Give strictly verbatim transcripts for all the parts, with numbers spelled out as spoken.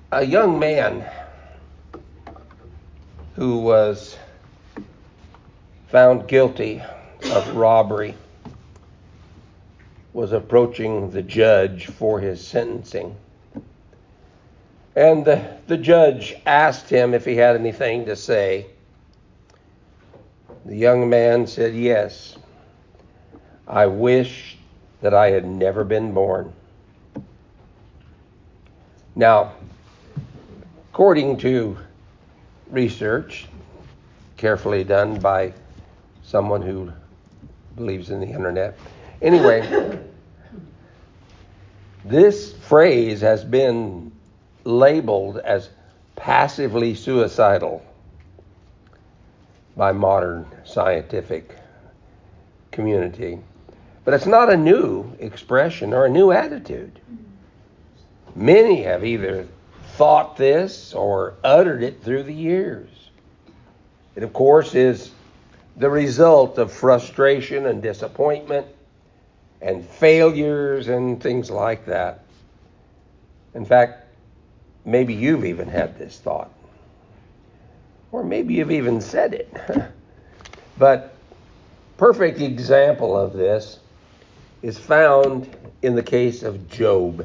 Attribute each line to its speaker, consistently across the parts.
Speaker 1: A young man who was found guilty of robbery was approaching the judge for his sentencing. And the, the judge asked him if he had anything to say. The young man said, "Yes, I wish that I had never been born." Now, according to research carefully done by someone who believes in the internet, anyway, this phrase has been labeled as passively suicidal by modern scientific community. But it's not a new expression or a new attitude. Many have either thought this or uttered it through the years. It, of course, is the result of frustration and disappointment and failures and things like that. In fact, maybe you've even had this thought. Or maybe you've even said it. But perfect example of this is found in the case of Job.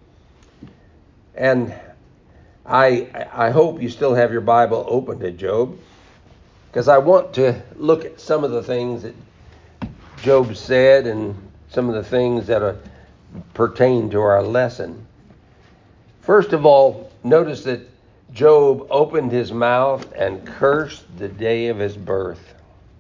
Speaker 1: And I I hope you still have your Bible open to Job, because I want to look at some of the things that Job said and some of the things that are, pertain to our lesson. First of all, notice that Job opened his mouth and cursed the day of his birth.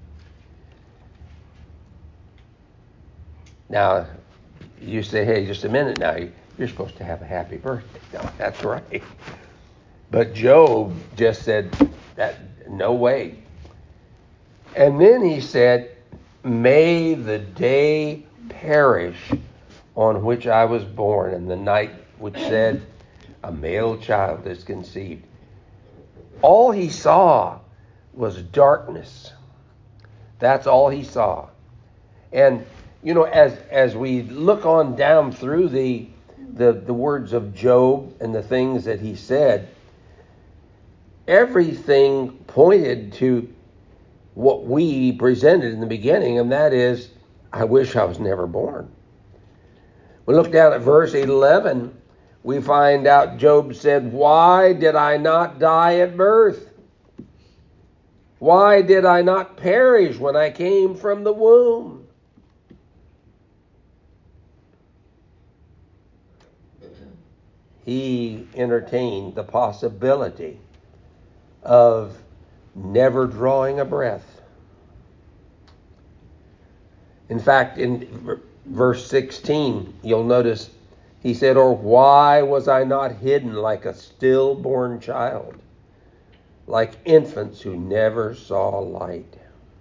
Speaker 1: Now, you say, "Hey, just a minute now. You're supposed to have a happy birthday." No, that's right. But Job just said, "That no way." And then he said, "May the day perish on which I was born, and the night which said, a male child is conceived." All he saw was darkness. That's all he saw. And, you know, as as we look on down through the, the, the words of Job and the things that he said, everything pointed to what we presented in the beginning, and that is, I wish I was never born. We look down at verse eleven, we find out Job said, "Why did I not die at birth? Why did I not perish when I came from the womb?" He entertained the possibility of never drawing a breath. In fact, in verse sixteen, you'll notice he said, "Or why was I not hidden like a stillborn child, like infants who never saw light?"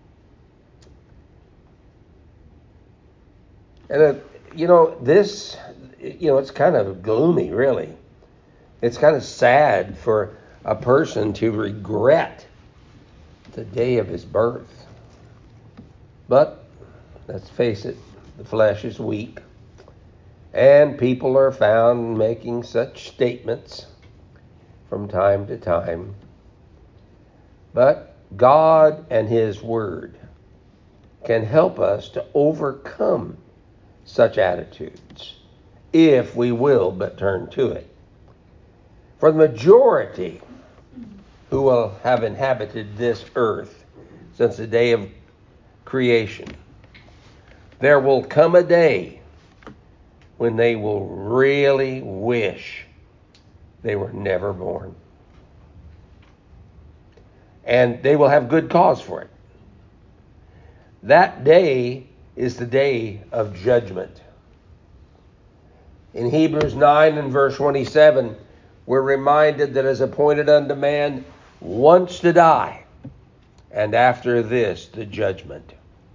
Speaker 1: And, uh, you know, this, you know, it's kind of gloomy, really. It's kind of sad for a person to regret the day of his birth. But let's face it, the flesh is weak. And people are found making such statements from time to time. But God and His Word can help us to overcome such attitudes, if we will but turn to it. For the majority who will have inhabited this earth since the day of creation, there will come a day when they will really wish they were never born. And they will have good cause for it. That day is the day of judgment. In Hebrews nine and verse twenty-seven, we're reminded that it is appointed unto man once to die, and after this the judgment.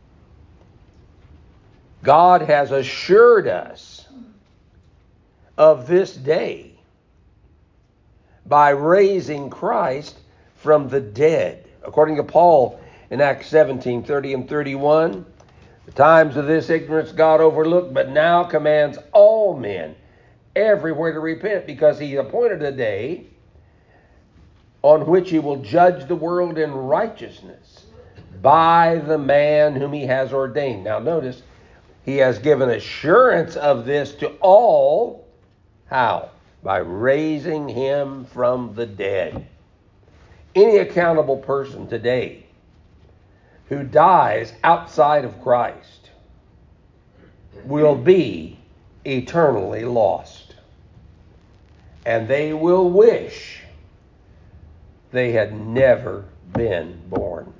Speaker 1: God has assured us of this day by raising Christ from the dead. According to Paul in Acts seventeen, thirty and thirty-one, "The times of this ignorance God overlooked, but now commands all men everywhere to repent, because he appointed a day on which he will judge the world in righteousness by the man whom he has ordained. Now notice, he has given assurance of this to all. How? By raising him from the dead. Any accountable person today who dies outside of Christ will be eternally lost. And they will wish they had never been born.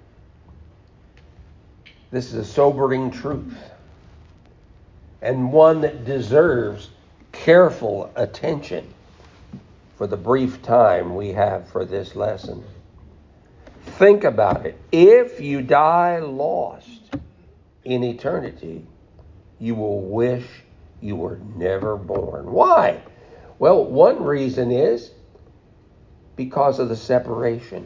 Speaker 1: This is a sobering truth, and one that deserves careful attention for the brief time we have for this lesson. Think about it. If you die lost in eternity, you will wish you were never born. Why? Well, one reason is because of the separation.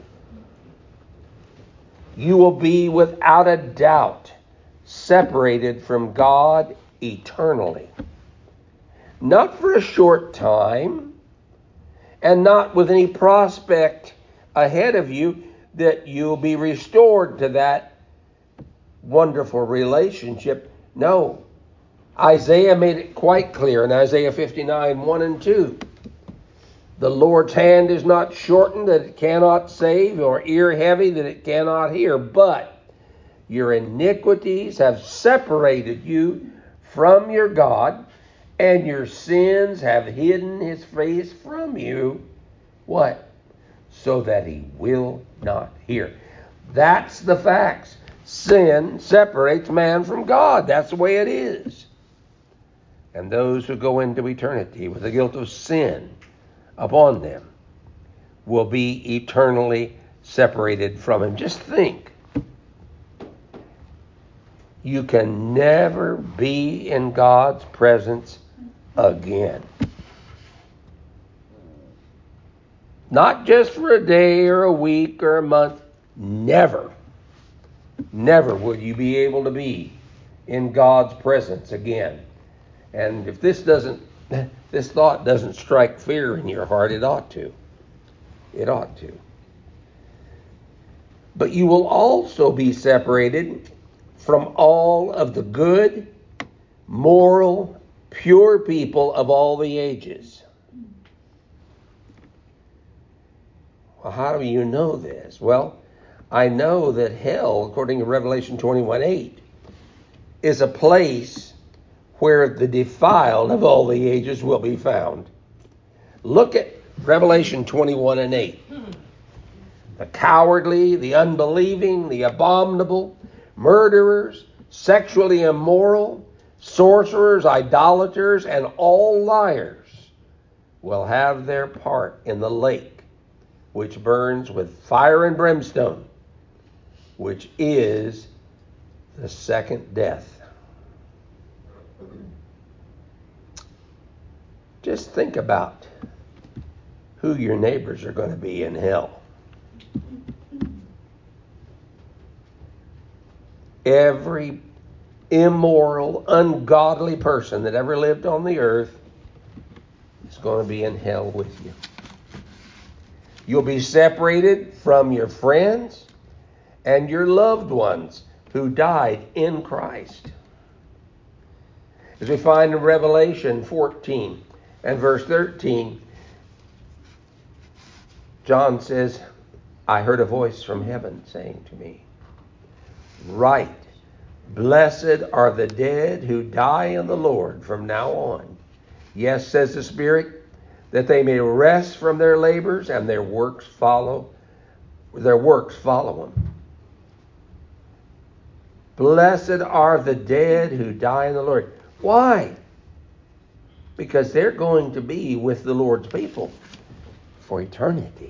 Speaker 1: You will be without a doubt separated from God eternally. Not for a short time, and not with any prospect ahead of you that you'll be restored to that wonderful relationship. No. Isaiah made it quite clear in Isaiah fifty-nine, one and two. The Lord's hand is not shortened that it cannot save, or ear heavy that it cannot hear, but your iniquities have separated you from your God, and your sins have hidden his face from you. What? So that he will not hear. That's the facts. Sin separates man from God. That's the way it is. And those who go into eternity with the guilt of sin upon them will be eternally separated from him. Just think. You can never be in God's presence again. Not just for a day or a week or a month. Never. Never will you be able to be in God's presence again. And if this doesn't, this thought doesn't strike fear in your heart, it ought to. It ought to. But you will also be separated from all of the good, moral, pure people of all the ages. Well, how do you know this? Well, I know that hell, according to Revelation twenty-one eight, is a place where the defiled of all the ages will be found. Look at Revelation twenty-one and eight. The cowardly, the unbelieving, the abominable, murderers, sexually immoral, sorcerers, idolaters, and all liars will have their part in the lake, which burns with fire and brimstone, which is the second death. Just think about who your neighbors are going to be in hell. Every immoral, ungodly person that ever lived on the earth is going to be in hell with you. You'll be separated from your friends and your loved ones who died in Christ. As we find in Revelation fourteen and verse thirteen, John says, I heard a voice from heaven saying to me, Write, blessed are the dead who die in the Lord from now on. Yes, says the Spirit, that they may rest from their labors and their works follow, their works follow them. Blessed are the dead who die in the Lord. Why? Because they're going to be with the Lord's people for eternity.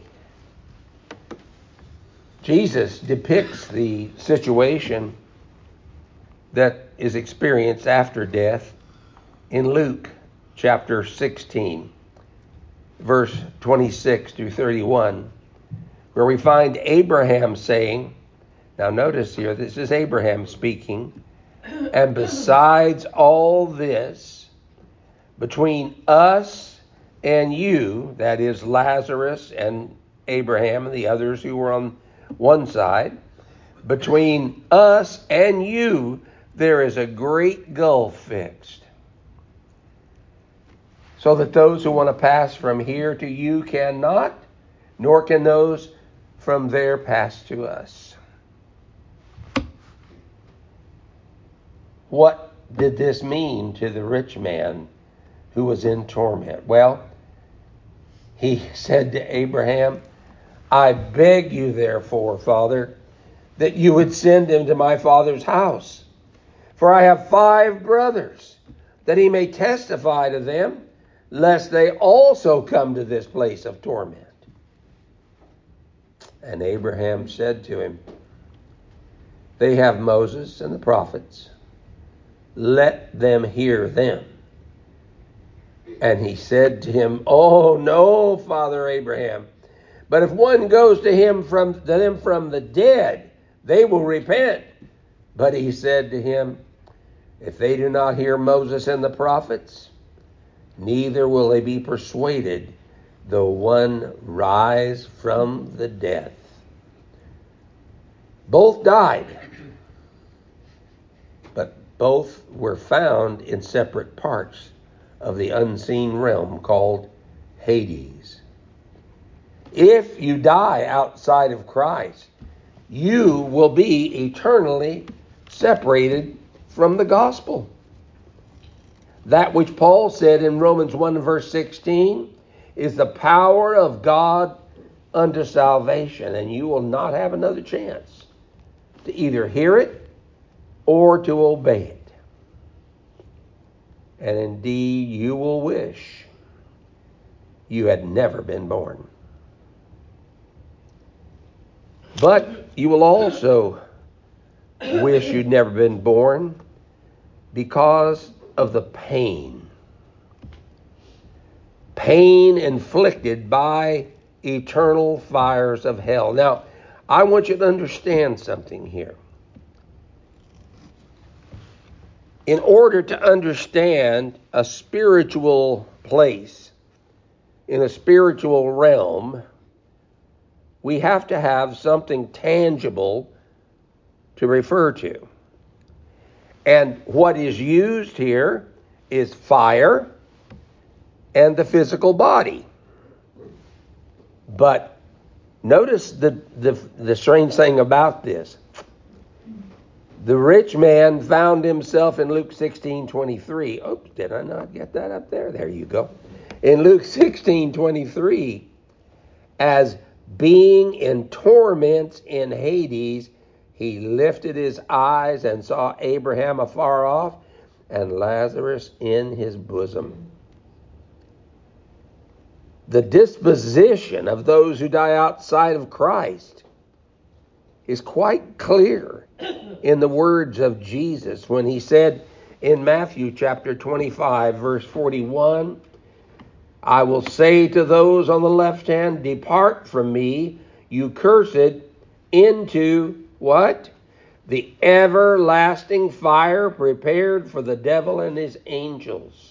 Speaker 1: Jesus depicts the situation that is experienced after death in Luke chapter sixteen, verse twenty-six through thirty-one, where we find Abraham saying, now notice here, this is Abraham speaking, and besides all this, between us and you, that is Lazarus and Abraham and the others who were on one side, between us and you, there is a great gulf fixed, so that those who want to pass from here to you cannot, nor can those from there pass to us. What did this mean to the rich man who was in torment? Well, he said to Abraham, I beg you therefore, Father, that you would send him to my father's house. For I have five brothers, that he may testify to them, lest they also come to this place of torment. And Abraham said to him, they have Moses and the prophets. Let them hear them. And he said to him, oh, no, Father Abraham, but if one goes to him from to them from the dead, they will repent. But he said to him, if they do not hear Moses and the prophets, neither will they be persuaded, though one rise from the dead. Both died, but both were found in separate parts of the unseen realm called Hades. If you die outside of Christ, you will be eternally separated from the gospel. That which Paul said in Romans one verse sixteen is the power of God unto salvation, and you will not have another chance to either hear it or to obey it. And indeed, you will wish you had never been born. But you will also wish you'd never been born because of the pain. Pain inflicted by eternal fires of hell. Now, I want you to understand something here. In order to understand a spiritual place, in a spiritual realm, we have to have something tangible to refer to. And what is used here is fire and the physical body. But notice the, the, the strange thing about this. The rich man found himself in Luke sixteen twenty-three. Oops, did I not get that up there? There you go. In Luke sixteen twenty-three, as being in torments in Hades, he lifted his eyes and saw Abraham afar off and Lazarus in his bosom. The disposition of those who die outside of Christ is quite clear in the words of Jesus when he said in Matthew chapter twenty-five, verse forty-one, I will say to those on the left hand, depart from me, you cursed, into what? The everlasting fire prepared for the devil and his angels.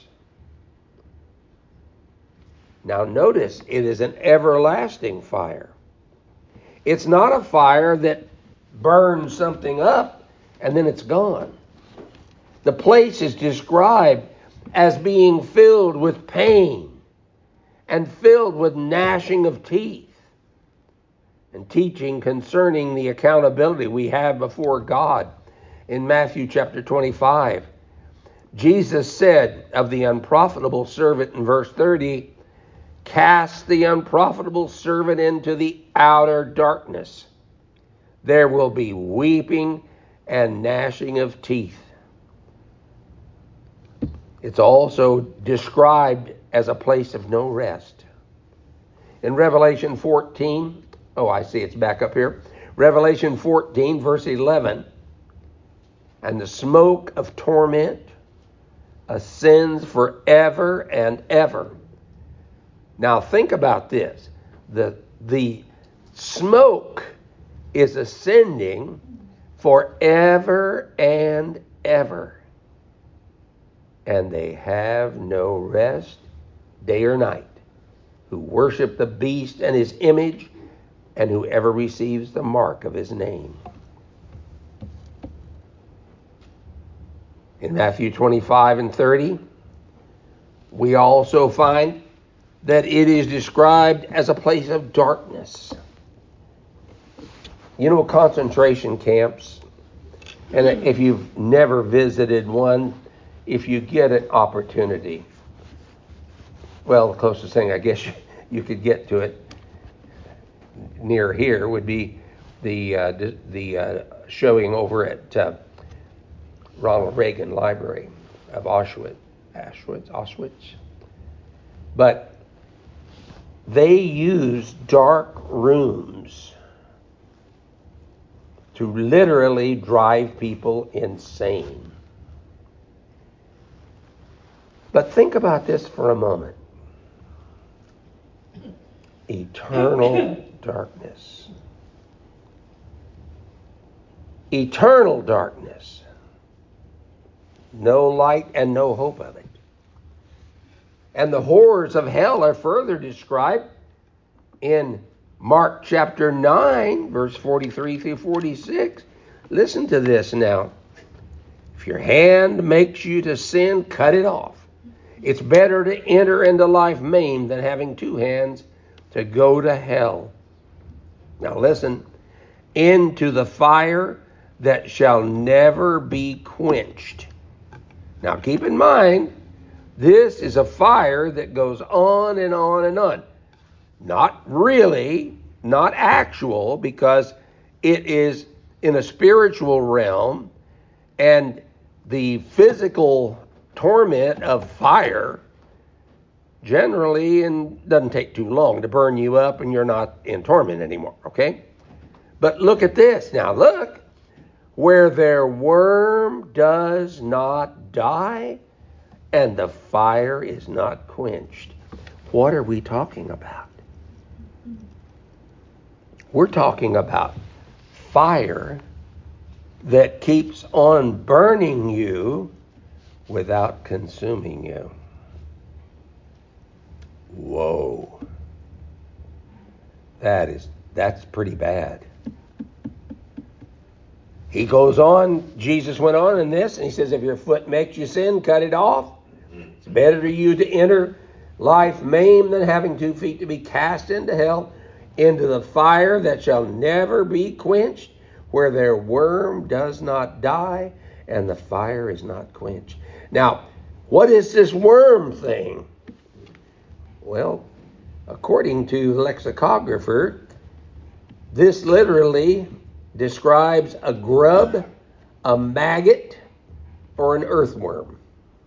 Speaker 1: Now notice, it is an everlasting fire. It's not a fire that burns something up and then it's gone. The place is described as being filled with pain and filled with gnashing of teeth, and teaching concerning the accountability we have before God. In Matthew chapter twenty-five, Jesus said of the unprofitable servant in verse thirty, cast the unprofitable servant into the outer darkness. There will be weeping and gnashing of teeth. It's also described as a place of no rest. In Revelation fourteen, oh, I see it's back up here. Revelation fourteen, verse eleven, and the smoke of torment ascends forever and ever. Now think about this. The, the smoke is ascending forever and ever. and they have no rest day or night, who worship the beast and his image, and whoever receives the mark of his name. In Matthew twenty-five and thirty, we also find that it is described as a place of darkness. You know, concentration camps, and if you've never visited one, if you get an opportunity, well, the closest thing I guess you, you could get to it near here would be the uh, the, the uh, showing over at uh, Ronald Reagan Library of Auschwitz, Auschwitz, Auschwitz. But they use dark rooms to literally drive people insane. But think about this for a moment. Eternal darkness. Eternal darkness. No light and no hope of it. And the horrors of hell are further described in Mark chapter nine, verse forty-three through forty-six. Listen to this now. If your hand makes you to sin, cut it off. It's better to enter into life maimed than having two hands to go to hell. Now listen. Into the fire that shall never be quenched. Now keep in mind, this is a fire that goes on and on and on. Not really, not actual, because it is in a spiritual realm, and the physical torment of fire generally and doesn't take too long to burn you up and you're not in torment anymore, okay? But look at this. Now look. Where their worm does not die and the fire is not quenched. What are we talking about? We're talking about fire that keeps on burning you without consuming you. Whoa. That is, that's pretty bad. He goes on, Jesus went on in this, and he says, if your foot makes you sin, cut it off. It's better to you to enter life maimed than having two feet to be cast into hell, into the fire that shall never be quenched, where their worm does not die and the fire is not quenched. Now, what is this worm thing? Well, according to the lexicographer, this literally describes a grub, a maggot, or an earthworm.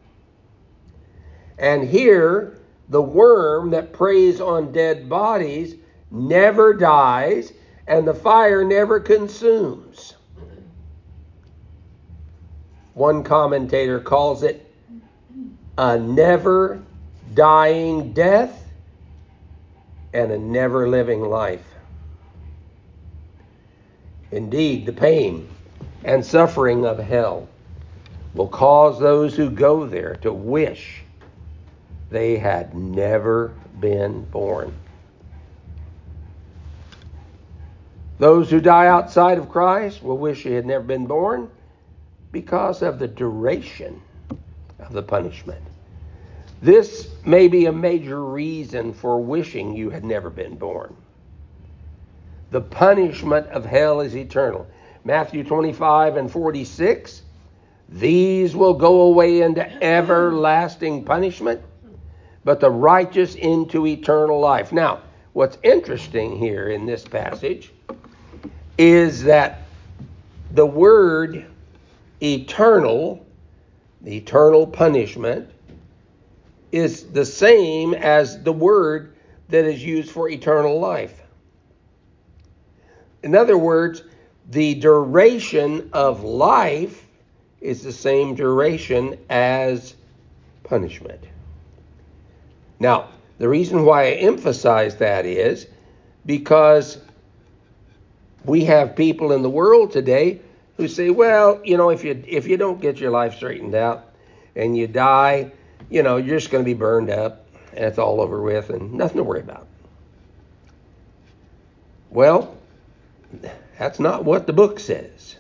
Speaker 1: And here, the worm that preys on dead bodies never dies, and the fire never consumes. One commentator calls it a never dying death and a never living life. Indeed, the pain and suffering of hell will cause those who go there to wish they had never been born. Those who die outside of Christ will wish they had never been born because of the duration of the punishment. This may be a major reason for wishing you had never been born. The punishment of hell is eternal. Matthew twenty-five and forty-six, these will go away into everlasting punishment, but the righteous into eternal life. Now, what's interesting here in this passage is that the word eternal, the eternal punishment, is the same as the word that is used for eternal life. In other words, the duration of life is the same duration as punishment. Now, the reason why I emphasize that is because we have people in the world today who say, well, you know, if you if you don't get your life straightened out, and you die, you know, you're just going to be burned up and it's all over with and nothing to worry about. Well, that's not what the book says.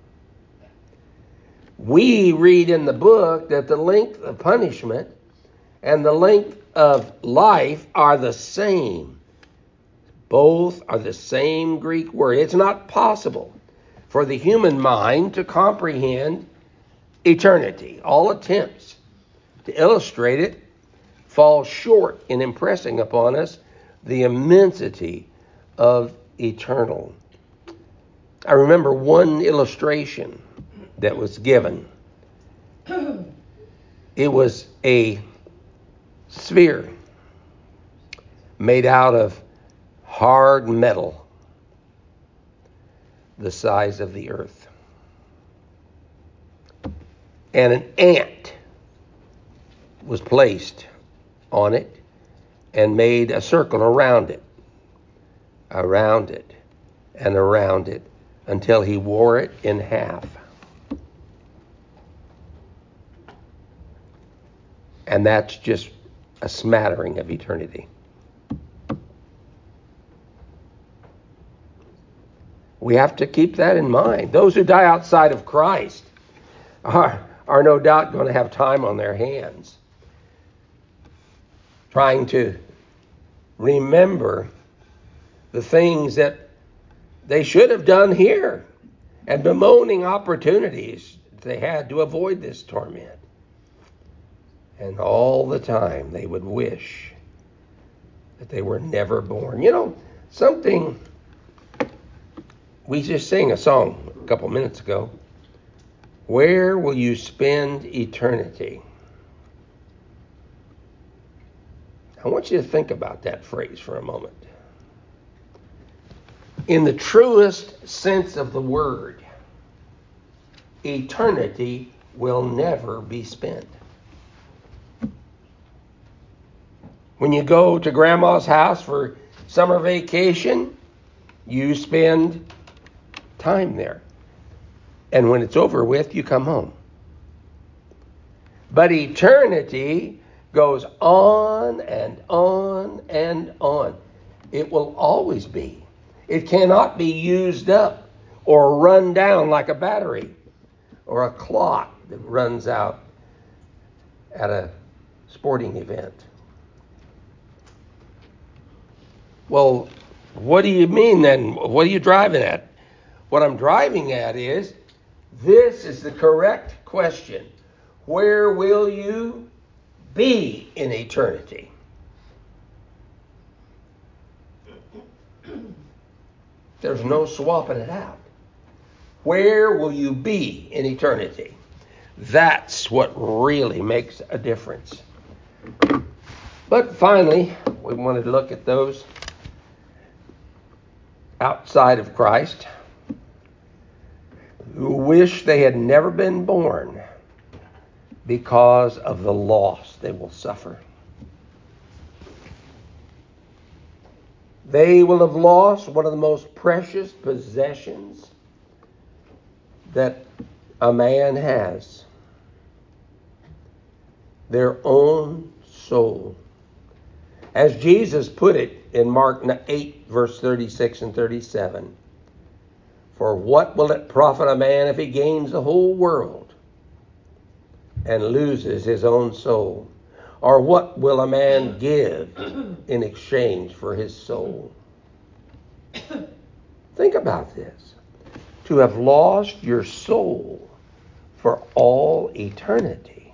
Speaker 1: We read in the book that the length of punishment and the length of life are the same. Both are the same Greek word. It's not possible for the human mind to comprehend eternity. All attempts to illustrate it fall short in impressing upon us the immensity of eternal. I remember one illustration that was given. It was a sphere made out of hard metal the size of the earth. And an ant was placed on it and made a circle around it, around it, and around it until he wore it in half. And that's just a smattering of eternity. We have to keep that in mind. Those who die outside of Christ are, are no doubt going to have time on their hands trying to remember the things that they should have done here and bemoaning opportunities they had to avoid this torment. And all the time they would wish that they were never born. You know, something, we just sang a song a couple minutes ago. Where will you spend eternity? I want you to think about that phrase for a moment. In the truest sense of the word, eternity will never be spent. When you go to grandma's house for summer vacation, you spend time there. And when it's over with, you come home. But eternity goes on and on and on. It will always be. It cannot be used up or run down like a battery or a clock that runs out at a sporting event. Well, what do you mean then? What are you driving at? What I'm driving at is, this is the correct question. Where will you be in eternity? There's no swapping it out. Where will you be in eternity? That's what really makes a difference. But finally, we wanted to look at those outside of Christ who wish they had never been born because of the loss they will suffer. They will have lost one of the most precious possessions that a man has. Their own soul. As Jesus put it in Mark eight, verse thirty-six and thirty-seven, for what will it profit a man if he gains the whole world and loses his own soul? Or what will a man give in exchange for his soul? Think about this. To have lost your soul for all eternity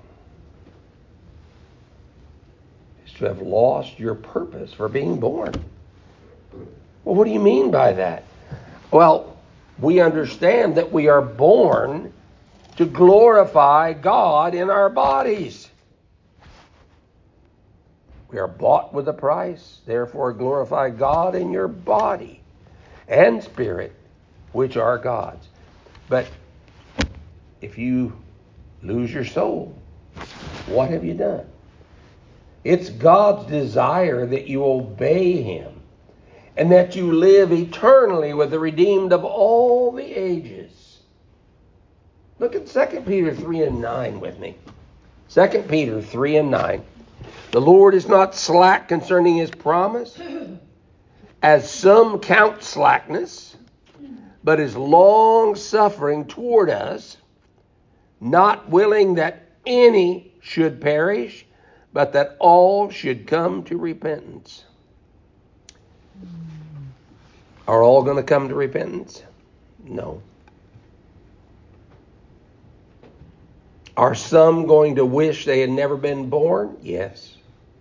Speaker 1: is to have lost your purpose for being born. Well, what do you mean by that? Well, we understand that we are born to glorify God in our bodies. We are bought with a price, therefore glorify God in your body and spirit, which are God's. But if you lose your soul, what have you done? It's God's desire that you obey Him and that you live eternally with the redeemed of all the ages. Look at Second Peter three and nine with me. Second Peter three and nine. The Lord is not slack concerning his promise, as some count slackness, but is long-suffering toward us, not willing that any should perish, but that all should come to repentance. Are all going to come to repentance? No. Are some going to wish they had never been born? Yes.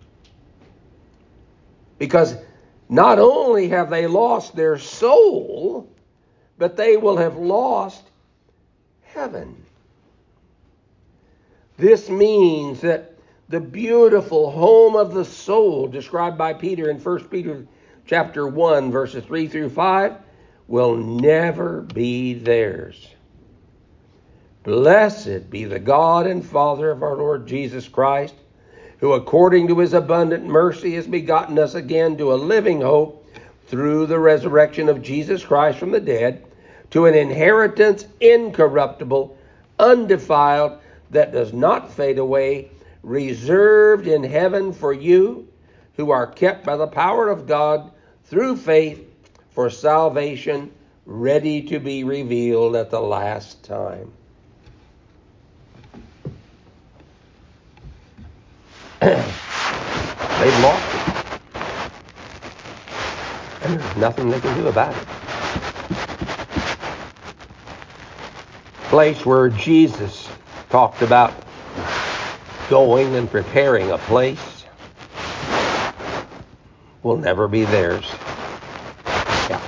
Speaker 1: Because not only have they lost their soul, but they will have lost heaven. This means that the beautiful home of the soul described by Peter in First Peter chapter one, verses three through five, will never be theirs. Blessed be the God and Father of our Lord Jesus Christ, who according to his abundant mercy has begotten us again to a living hope through the resurrection of Jesus Christ from the dead, to an inheritance incorruptible, undefiled, that does not fade away, reserved in heaven for you, who are kept by the power of God through faith for salvation, ready to be revealed at the last time. They've lost it. And there's nothing they can do about it. Place where Jesus talked about going and preparing a place will never be theirs. Yeah.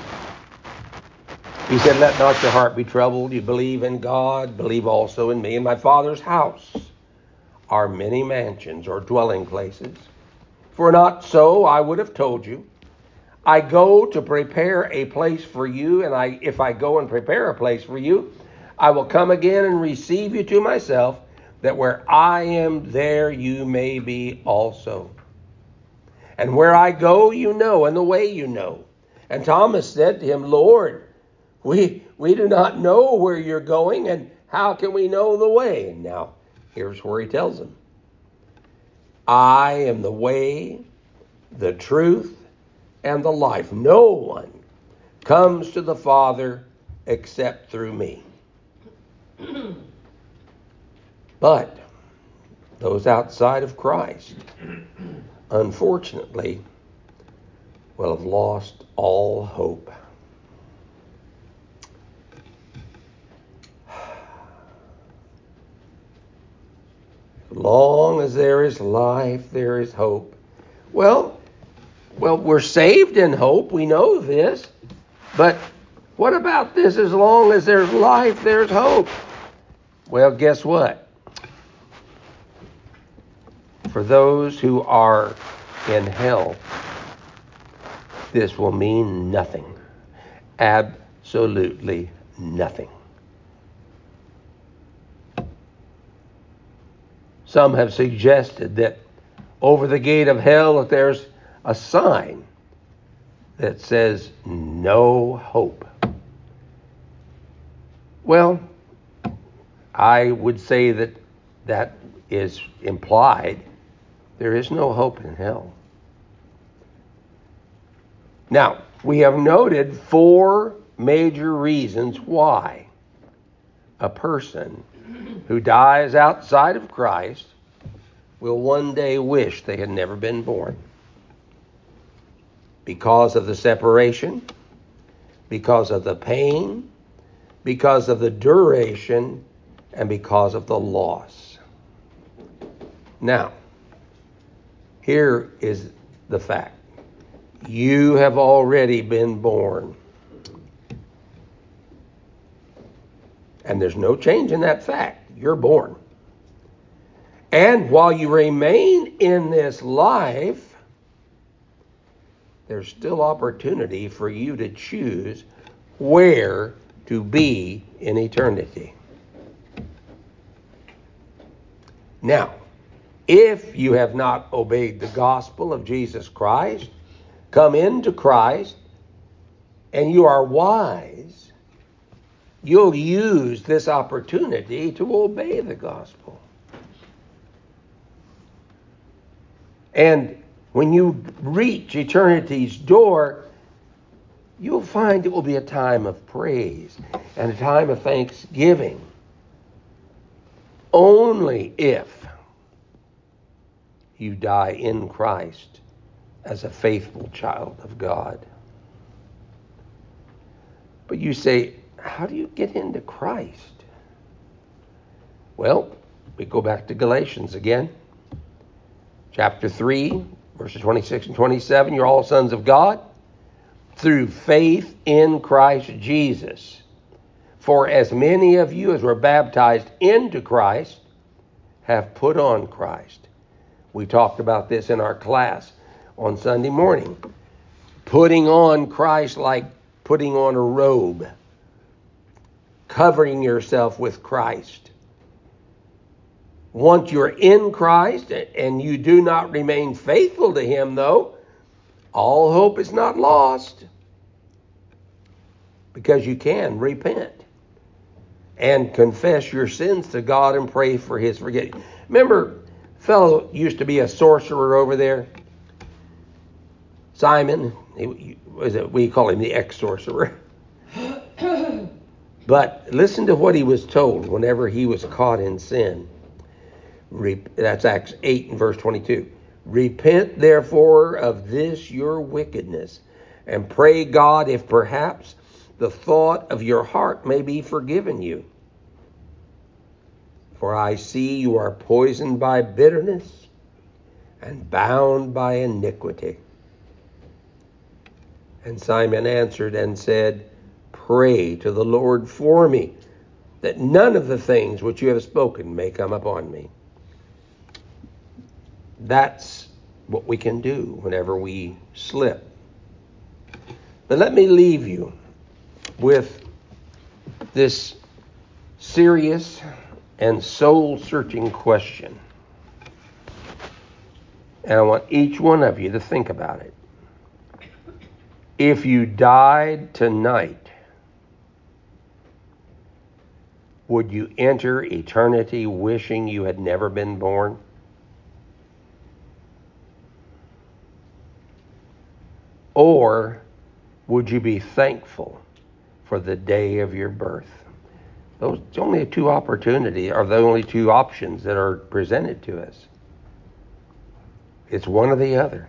Speaker 1: He said, let not your heart be troubled. You believe in God, believe also in me. In my Father's house are many mansions or dwelling places. For not so, I would have told you. I go to prepare a place for you, and I, if I go and prepare a place for you, I will come again and receive you to myself, that where I am, there you may be also. And where I go, you know, and the way you know. And Thomas said to him, Lord, we, we do not know where you're going, and how can we know the way? And now, here's where he tells them. I am the way, the truth, and the life. No one comes to the Father except through me. But those outside of Christ, unfortunately, will have lost all hope. As long as there is life, there is hope. Well, well, we're saved in hope. We know this. But what about this? As long as there's life, there's hope. Well, guess what? For those who are in hell, this will mean nothing. Absolutely nothing. Some have suggested that over the gate of hell, that there's a sign that says no hope. Well, I would say that that is implied. There is no hope in hell. Now, we have noted four major reasons why a person who dies outside of Christ will one day wish they had never been born. Because of the separation, because of the pain, because of the duration, and because of the loss. Now, here is the fact. You have already been born. And there's no change in that fact. You're born. And while you remain in this life, there's still opportunity for you to choose where to be in eternity. Now, if you have not obeyed the gospel of Jesus Christ, come into Christ, and you are wise, you'll use this opportunity to obey the gospel. And when you reach eternity's door, you'll find it will be a time of praise and a time of thanksgiving. Only if you die in Christ as a faithful child of God. But you say, how do you get into Christ? Well, we go back to Galatians again. Chapter three, verses twenty-six and twenty-seven. You're all sons of God through faith in Christ Jesus. For as many of you as were baptized into Christ have put on Christ. We talked about this in our class on Sunday morning. Putting on Christ like putting on a robe. Covering yourself with Christ. Once you're in Christ and you do not remain faithful to Him, though, all hope is not lost. Because you can repent and confess your sins to God and pray for His forgiveness. Remember, a fellow used to be a sorcerer over there, Simon. He, was it, we call him the ex-sorcerer. But listen to what he was told whenever he was caught in sin. That's Acts eight and verse twenty-two. Repent therefore of this your wickedness, and pray God if perhaps the thought of your heart may be forgiven you. For I see you are poisoned by bitterness and bound by iniquity. And Simon answered and said, Pray to the Lord for me, that none of the things which you have spoken may come upon me. That's what we can do whenever we slip. But let me leave you with this serious and soul-searching question. And I want each one of you to think about it. If you died tonight, would you enter eternity wishing you had never been born? Or would you be thankful for the day of your birth? Those only two opportunities are the only two options that are presented to us. It's one or the other.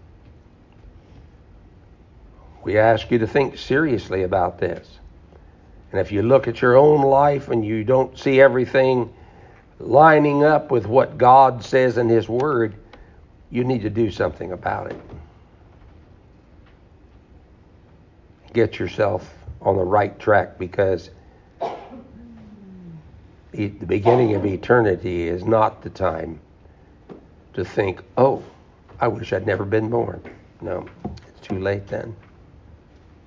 Speaker 1: We ask you to think seriously about this. And if you look at your own life and you don't see everything lining up with what God says in His Word, you need to do something about it. Get yourself on the right track, because the beginning of eternity is not the time to think, oh, I wish I'd never been born. No, it's too late then.